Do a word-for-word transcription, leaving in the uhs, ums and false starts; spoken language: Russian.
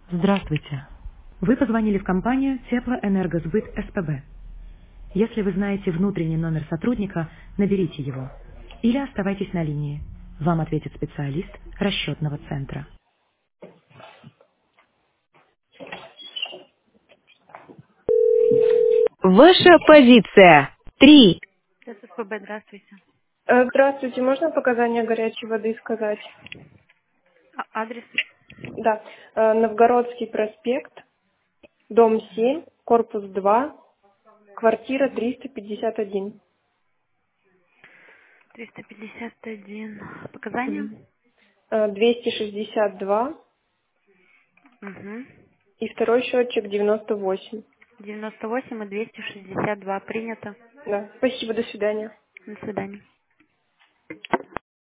Здравствуйте. Вы позвонили в компанию Теплоэнергосбыт СПБ. Если вы знаете внутренний номер сотрудника, наберите его. Или оставайтесь на линии. Вам ответит специалист расчетного центра. Ваша позиция. Три. СПБ, здравствуйте. Э, Здравствуйте, можно показания горячей воды сказать? А- адрес Да, э, Новгородский проспект, дом семь, корпус два, квартира триста пятьдесят один. триста пятьдесят один. Показания? Мгм. Э, двести шестьдесят два Угу. и второй счетчик девяносто восемь. девяносто восемь и двести шестьдесят два. Принято. Да, спасибо, до свидания. До свидания.